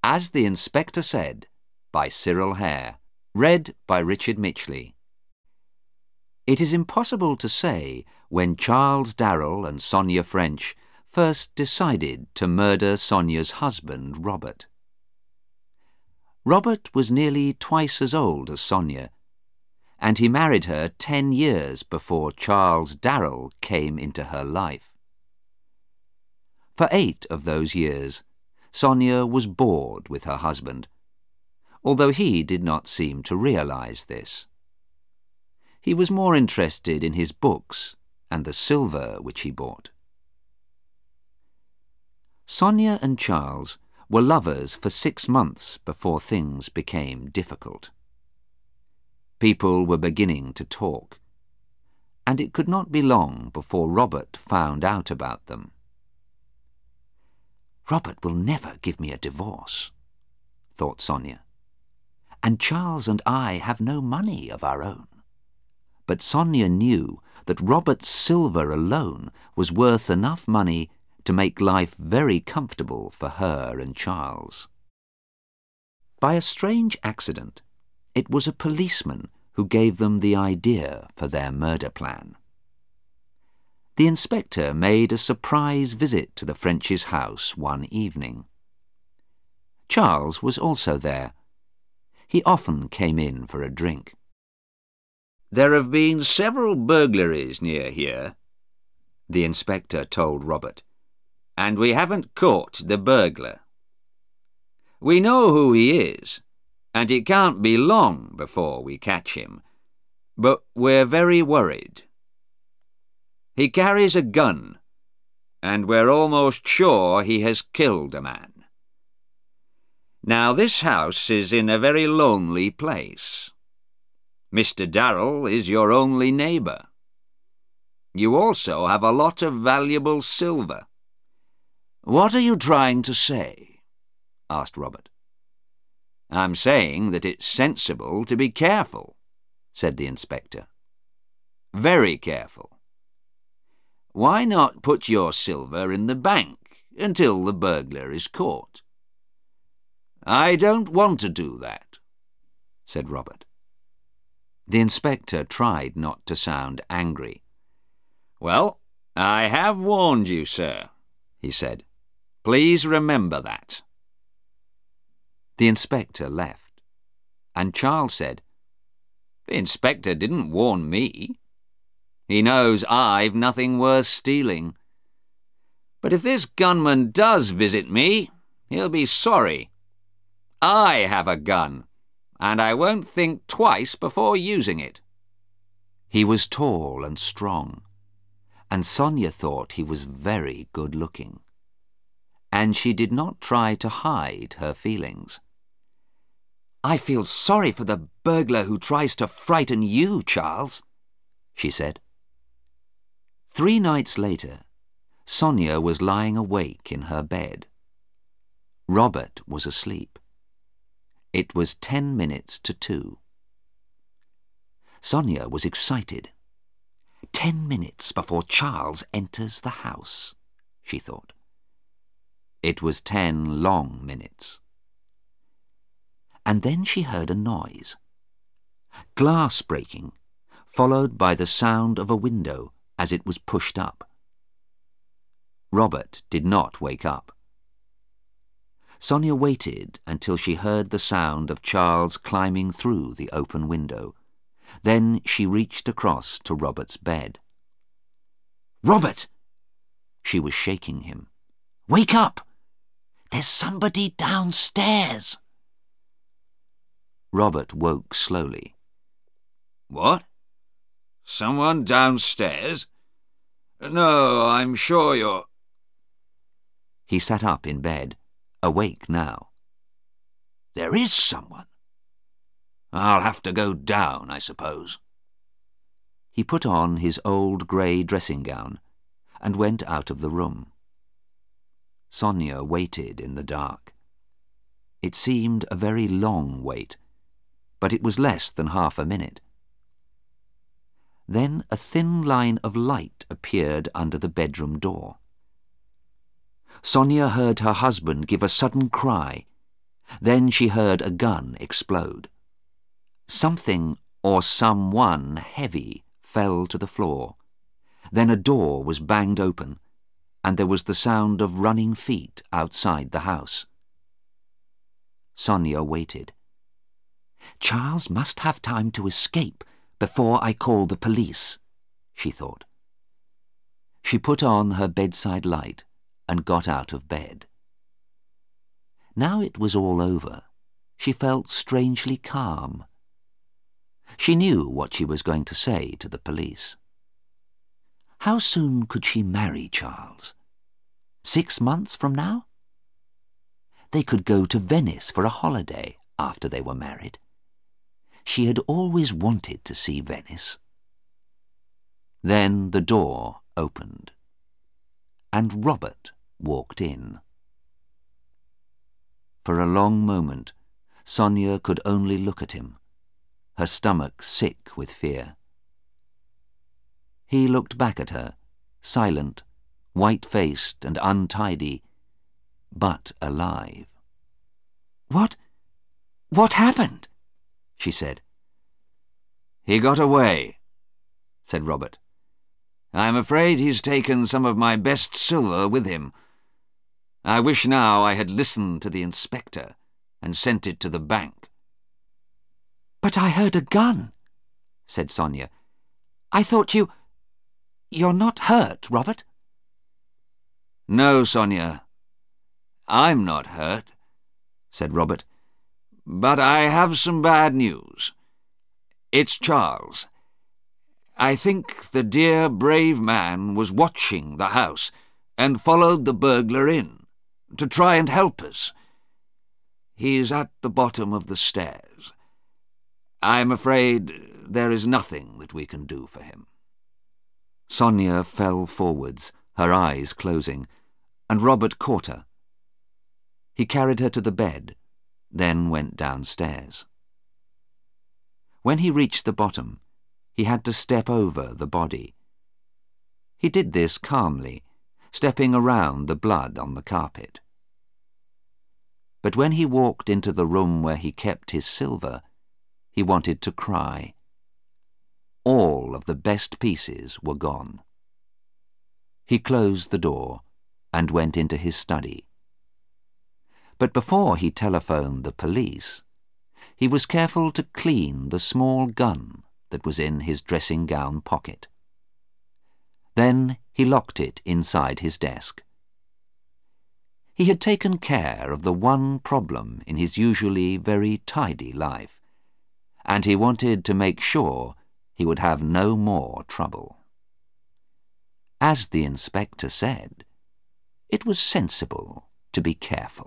As the Inspector Said, by Cyril Hare. Read by Richard Mitchley. It is impossible to say when Charles Darrell and Sonia French first decided to murder Sonia's husband, Robert. Robert was nearly twice as old as Sonia, and he married her 10 years before Charles Darrell came into her life. For 8 of those years, Sonia was bored with her husband, although he did not seem to realize this. He was more interested in his books and the silver which he bought. Sonia and Charles were lovers for 6 months before things became difficult. People were beginning to talk, and it could not be long before Robert found out about them. "Robert will never give me a divorce," thought Sonia, "and Charles and I have no money of our own." But Sonia knew that Robert's silver alone was worth enough money to make life very comfortable for her and Charles. By a strange accident, it was a policeman who gave them the idea for their murder plan. The inspector made a surprise visit to the French's house one evening. Charles was also there. He often came in for a drink. "There have been several burglaries near here," the inspector told Robert, "and we haven't caught the burglar. We know who he is, and it can't be long before we catch him, but we're very worried. He carries a gun, and we're almost sure he has killed a man. Now, this house is in a very lonely place. Mr. Darrell is your only neighbour. You also have a lot of valuable silver." "What are you trying to say?" asked Robert. "I'm saying that it's sensible to be careful," said the inspector. "Very careful. Why not put your silver in the bank until the burglar is caught?" "I don't want to do that," said Robert. The inspector tried not to sound angry. "Well, I have warned you, sir," he said. "Please remember that." The inspector left, and Charles said, "The inspector didn't warn me. He knows I've nothing worth stealing. But if this gunman does visit me, he'll be sorry. I have a gun, and I won't think twice before using it." He was tall and strong, and Sonia thought he was very good-looking, and she did not try to hide her feelings. "I feel sorry for the burglar who tries to frighten you, Charles," she said. 3 nights later, Sonia was lying awake in her bed. Robert was asleep. It was 10 minutes to 2. Sonia was excited. 10 minutes before Charles enters the house, she thought. It was 10 long minutes. And then she heard a noise. Glass breaking, followed by the sound of a window as it was pushed up. Robert did not wake up. Sonia waited until she heard the sound of Charles climbing through the open window. Then she reached across to Robert's bed. "Robert!" She was shaking him. "Wake up! There's somebody downstairs!" Robert woke slowly. "What? Someone downstairs? No, I'm sure you're—" He sat up in bed, awake now. "There is someone. I'll have to go down, I suppose." He put on his old grey dressing gown and went out of the room. Sonia waited in the dark. It seemed a very long wait, but it was less than half a minute. Then a thin line of light appeared under the bedroom door. Sonia heard her husband give a sudden cry, Then she heard a gun explode. Something or someone heavy fell to the floor. Then a door was banged open, and there was the sound of running feet outside the house. Sonia waited. Charles must have time to escape before I call the police, she thought. She put on her bedside light and got out of bed. Now it was all over, she felt strangely calm. She knew what she was going to say to the police. How soon could she marry Charles? 6 months from now? They could go to Venice for a holiday after they were married. She had always wanted to see Venice. Then the door opened, and Robert walked in. For a long moment, Sonia could only look at him, her stomach sick with fear. He looked back at her, silent, white-faced and untidy, but alive. What happened?" she said. "He got away," said Robert. "I'm afraid he's taken some of my best silver with him. I wish now I had listened to the inspector and sent it to the bank." "But I heard a gun," said Sonia. "I thought You're not hurt, Robert?" "No, Sonia, I'm not hurt," said Robert. "But I have some bad news. It's Charles. I think the dear, brave man was watching the house and followed the burglar in to try and help us. He's at the bottom of the stairs. I'm afraid there is nothing that we can do for him." Sonia fell forwards, her eyes closing, and Robert caught her. He carried her to the bed, then went downstairs. When he reached the bottom, he had to step over the body. He did this calmly, stepping around the blood on the carpet. But when he walked into the room where he kept his silver, he wanted to cry. All of the best pieces were gone. He closed the door and went into his study. But before he telephoned the police, he was careful to clean the small gun that was in his dressing-gown pocket. Then he locked it inside his desk. He had taken care of the one problem in his usually very tidy life, and he wanted to make sure he would have no more trouble. As the inspector said, it was sensible to be careful.